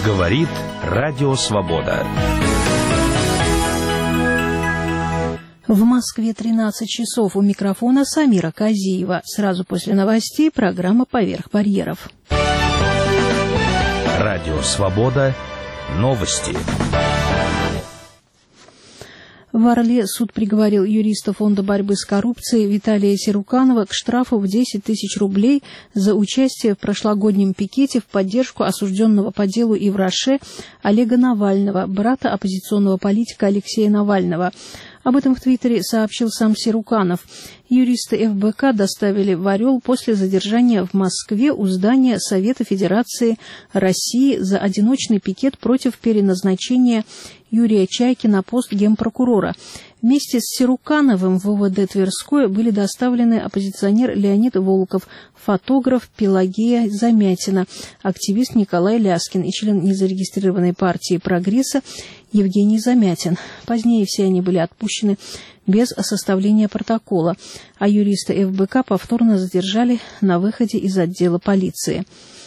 Говорит Радио Свобода. В Москве 13 часов. У микрофона Самира Казиева. Сразу после новостей программа «Поверх барьеров». Радио Свобода. Новости. В Орле суд приговорил юриста Фонда борьбы с коррупцией Виталия Сируканова к штрафу в 10 тысяч рублей за участие в прошлогоднем пикете в поддержку осужденного по делу Ивраше Олега Навального, брата оппозиционного политика Алексея Навального. Об этом в Твиттере сообщил сам Сируканов. Юристы ФБК доставили в Орел после задержания в Москве у здания Совета Федерации России за одиночный пикет против переназначения Юрия Чайки на пост генпрокурора. Вместе с Сирукановым в УВД Тверское были доставлены оппозиционер Леонид Волков, фотограф Пелагея Замятина, активист Николай Ляскин и член незарегистрированной партии «Прогресса» Евгений Замятин. Позднее все они были отпущены без составления протокола, а юриста ФБК повторно задержали на выходе из отдела полиции.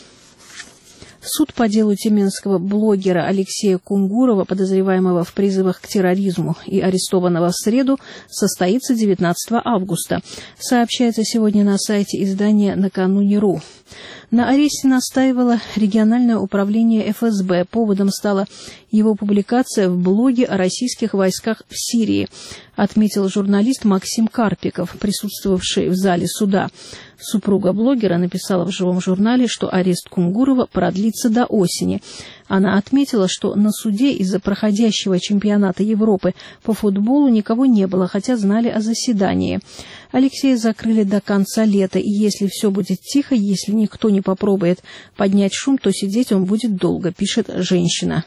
Суд по делу тюменского блогера Алексея Кунгурова, подозреваемого в призывах к терроризму и арестованного в среду, состоится 19 августа. Сообщается сегодня на сайте издания «Накануне.ру». На аресте настаивало региональное управление ФСБ. Поводом стала его публикация в блоге о российских войсках в Сирии, отметил журналист Максим Карпиков, присутствовавший в зале суда. Супруга блогера написала в живом журнале, что арест Кунгурова продлится до осени. Она отметила, что на суде из-за проходящего чемпионата Европы по футболу никого не было, хотя знали о заседании. Алексея закрыли до конца лета, и если все будет тихо, если никто не попробует поднять шум, то сидеть он будет долго, пишет женщина.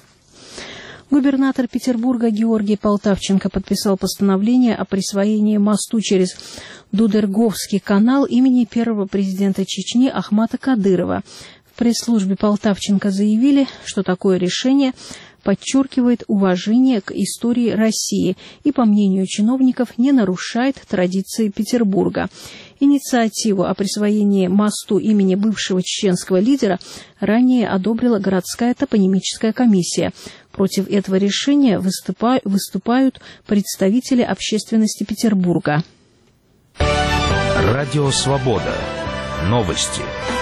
Губернатор Петербурга Георгий Полтавченко подписал постановление о присвоении мосту через Дудерговский канал имени первого президента Чечни Ахмата Кадырова. В пресс-службе Полтавченко заявили, что такое решение подчеркивает уважение к истории России и, по мнению чиновников, не нарушает традиции Петербурга. Инициативу о присвоении мосту имени бывшего чеченского лидера ранее одобрила городская топонимическая комиссия. Против этого решения выступают представители общественности Петербурга. Радио Свобода. Новости.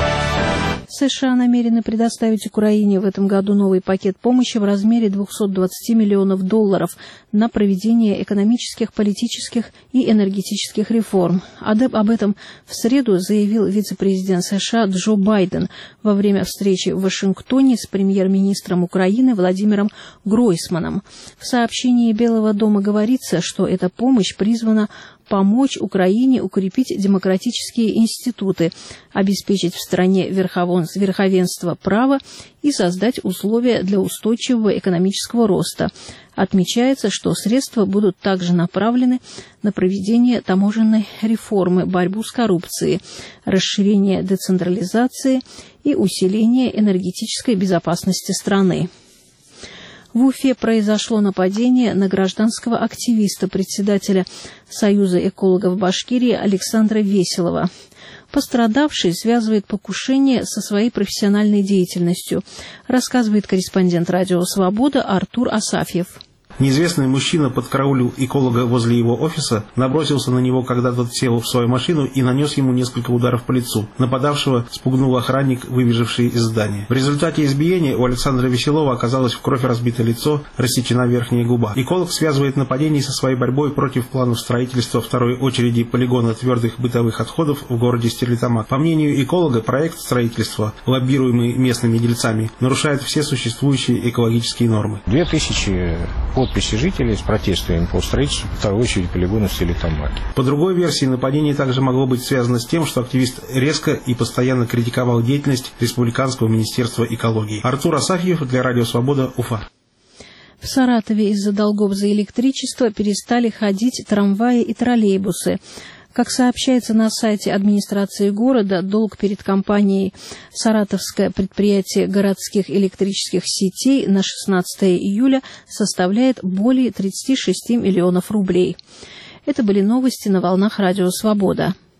США намерены предоставить Украине в этом году новый пакет помощи в размере $220 миллионов на проведение экономических, политических и энергетических реформ. Об этом в среду заявил вице-президент США Джо Байден во время встречи в Вашингтоне с премьер-министром Украины Владимиром Гройсманом. В сообщении Белого дома говорится, что эта помощь призвана помочь Украине укрепить демократические институты, обеспечить в стране верховенство права и создать условия для устойчивого экономического роста. Отмечается, что средства будут также направлены на проведение таможенной реформы, борьбу с коррупцией, расширение децентрализации и усиление энергетической безопасности страны. В Уфе произошло нападение на гражданского активиста, председателя Союза экологов Башкирии Александра Веселова. Пострадавший связывает покушение со своей профессиональной деятельностью, рассказывает корреспондент «Радио Свобода» Артур Асафьев. Неизвестный мужчина подкараулил эколога возле его офиса, набросился на него, когда тот сел в свою машину, и нанес ему несколько ударов по лицу. Нападавшего спугнул охранник, выбежавший из здания. В результате избиения у Александра Веселова оказалось в кровь разбито лицо, рассечена верхняя губа. Эколог связывает нападение со своей борьбой против планов строительства второй очереди полигона твердых бытовых отходов в городе Стерлитамак. По мнению эколога, проект строительства, лоббируемый местными дельцами, нарушает все существующие экологические нормы. 2000 подписи жителей с протестами по строительству второй очереди полигона в Стерлитамаке. По другой версии, нападение также могло быть связано с тем, что активист резко и постоянно критиковал деятельность Республиканского министерства экологии. Артур Асафьев для Радио Свобода, Уфа. В Саратове из-за долгов за электричество перестали ходить трамваи и троллейбусы. Как сообщается на сайте администрации города, долг перед компанией «Саратовское предприятие городских электрических сетей» на 16 июля составляет более 36 миллионов рублей. Это были новости на волнах Радио Свобода.